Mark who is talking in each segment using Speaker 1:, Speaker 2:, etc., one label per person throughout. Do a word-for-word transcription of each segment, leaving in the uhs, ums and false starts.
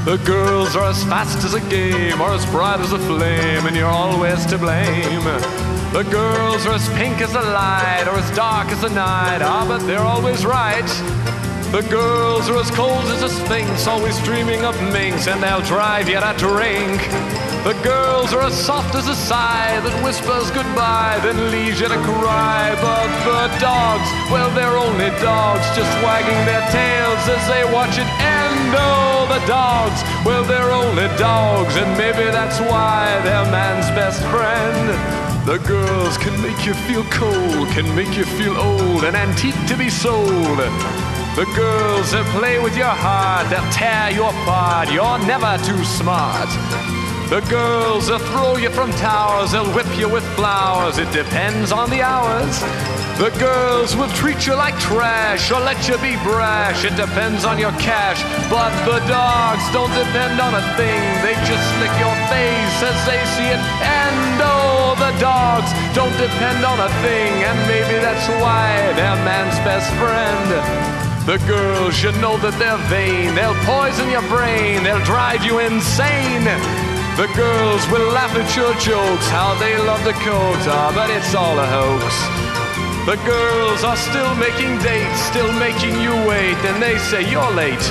Speaker 1: The girls are as fast as a game, or as bright as a flame, and you're always to blame. The girls are as pink as the light, or as dark as the night, ah, but they're always right. The girls are as cold as a sphinx, always dreaming of minks, and they'll drive you to drink. The girls are as soft as a sigh that whispers goodbye, then leaves you to cry. But the dogs, well, they're only dogs, just wagging their tails as they watch it end. Oh, the dogs, well, they're only dogs, and maybe that's why they're man's best friend. The girls can make you feel cold, can make you feel old, an antique to be sold. The girls that play with your heart, they'll tear you apart, you're never too smart. The girls that throw you from towers, they'll whip you with flowers, it depends on the hours. The girls will treat you like trash, or let you be brash, it depends on your cash. But the dogs don't depend on a thing, they just lick your face as they see it. And oh, the dogs don't depend on a thing, and maybe that's why they're man's best friend. The girls, you know that they're vain, they'll poison your brain, they'll drive you insane. The girls will laugh at your jokes, how they love the coat, ah, but it's all a hoax. The girls are still making dates, still making you wait, and they say you're late.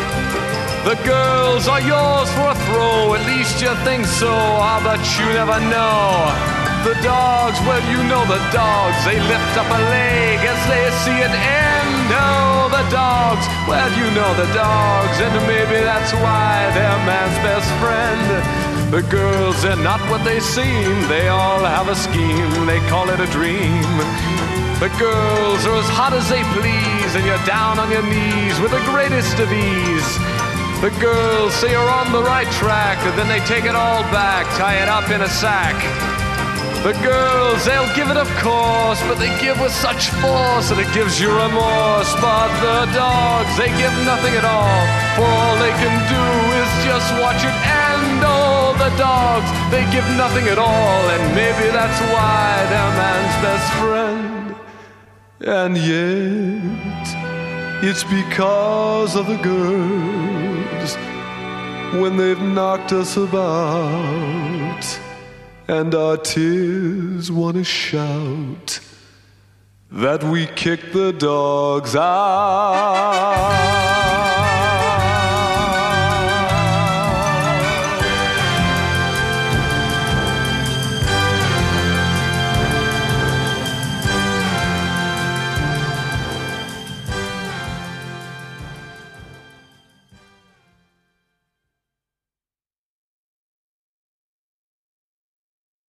Speaker 1: The girls are yours for a throw, at least you think so, ah, but you never know. The dogs, well, you know the dogs, they lift up a leg as they see it end. Oh, the dogs, well, you know the dogs, and maybe that's why they're man's best friend. The girls, they're not what they seem, they all have a scheme, they call it a dream. The girls are as hot as they please, and you're down on your knees with the greatest of ease. The girls say you're on the right track, and then they take it all back, tie it up in a sack. The girls, they'll give it of course, but they give with such force that it gives you remorse. But the dogs, they give nothing at all, for all they can do is just watch it end. Oh, the dogs, they give nothing at all, and maybe that's why they're man's best friend. And yet, it's because of the girls, when they've knocked us about, and our tears wanna shout, that we kick the dogs out.